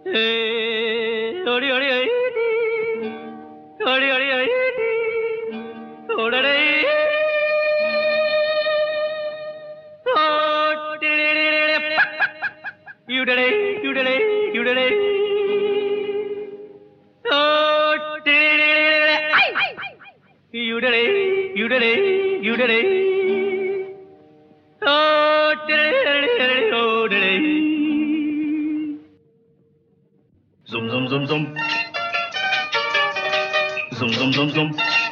ओड़ी ओड़ी ओड़ी ओड़ी ओड़ी Zoom zoom zoom zoom. Zoom zoom zoom zoom.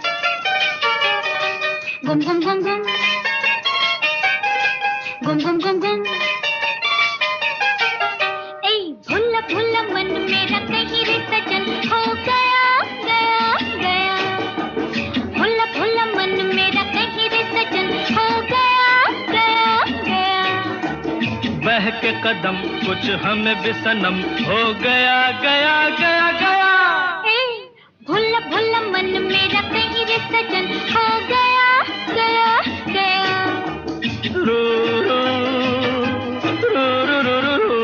Gum gum gum gum. Gum gum gum gum. ए भुल्ला भुल्ला मन मेरा कहीं रे सजन हो गया गया गया। भुल्ला भुल्ला मन मेरा कहीं रे सजन हो गया गया गया। बहके कदम कुछ हमें भी सनम हो गया गया गया गया। भुल्ला भुल्ला मन मेरा कहीं रे सजन हो गया गया गया। रू रू रू रू रू रू रू।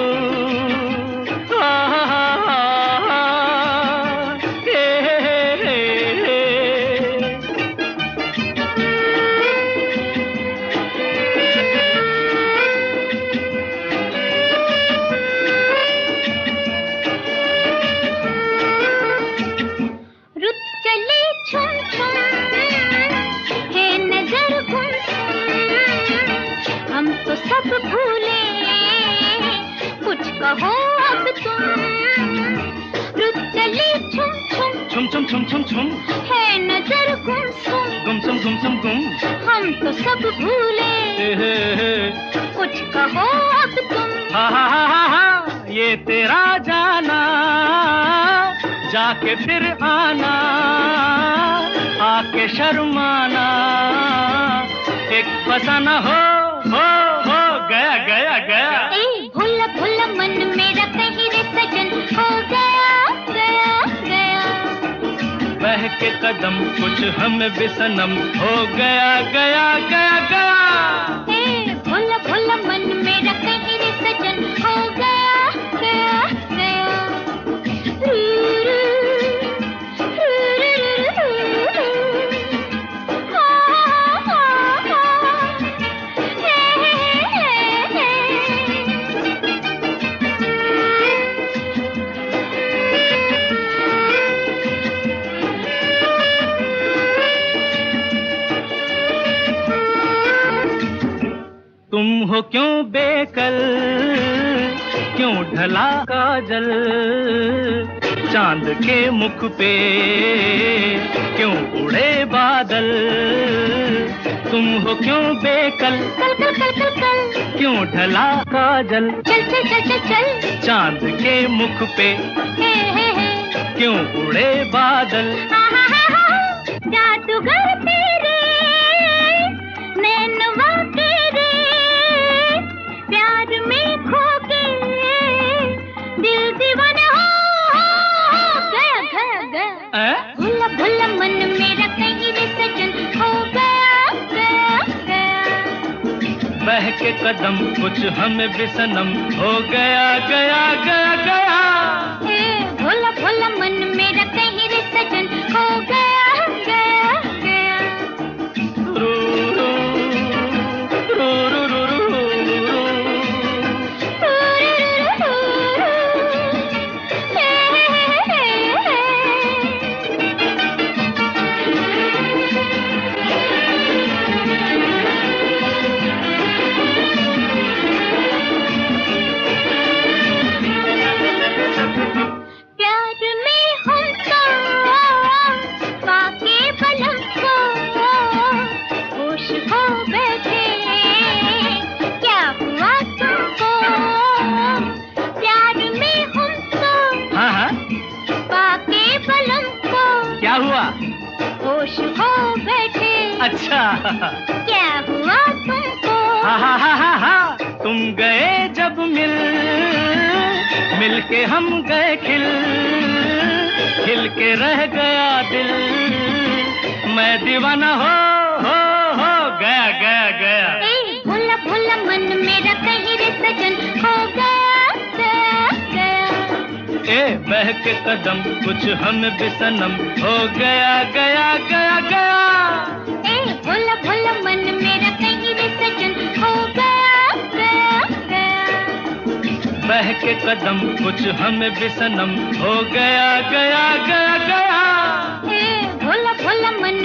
सब भूले कुछ कहो अब तुम। रुक चली छुम छुम छुम छुम छुम छुम छुम। है नजर गुमसुम गुमसुम गुमसुम गुम। हम तो सब भूले कुछ कहो अब तुम। हा हा हा हा हा। ये तेरा जाना जाके फिर आना आके शर्माना एक फसाना हो गया गया गया। भुल्ला भुल्ला मन मेरा कहीं रे सजन हो गया गया गया। बहके कदम कुछ हमें भी सनम हो गया गया गया गया। भुल्ला भुल्ला मन मेरा कहीं रे सजन हो गया गया गया। तुम हो क्यों बेकल क्यों ढला काजल चांद के मुख पे क्यों उड़े बादल। तुम हो क्यों बेकल कल कल कल कल कल क्यों ढला काजल चल चल चल चल चल। चांद के मुख पे क्यों उड़े बादल। जादूगर तेरे नैनवा तेरे प्यार में खो के दिल दीवाना हो गया गया गया। भुल्ला भुल्ला मन मेरा कहीं रे सजन हो गया गया गया। बहके कदम कुछ हमें भी सनम हो गया गया गया गया। भुल्ला भुल्ला मन मेरा कहीं रे सजन हो गया गया गया। रू रू रू रू रू रू रू। प्यार में हमको पाके बलम को होश हो बैठे क्या हुआ तुमको। प्यार में हमको हाँ हाँ पाके बलम को क्या हुआ होश हो बैठे अच्छा क्या हुआ तुमको। हा हा हा हा हा। तुम गए जब मिल के हम गए खिल के रह गया दिल मैं दीवाना हो गया गया गया। भुल्ला भुल्ला मन मेरा कहीं रे सजन हो गया गया गया। ए बहके कदम कुछ हम भी सनम, हो गया गया गया गया। ए भोला भोला मन मेरा कहीं रे सजन, हो गया गया गया। बहके कदम कुछ हम भी सनम, हो गया गया गया गया। ए भोला भोला मन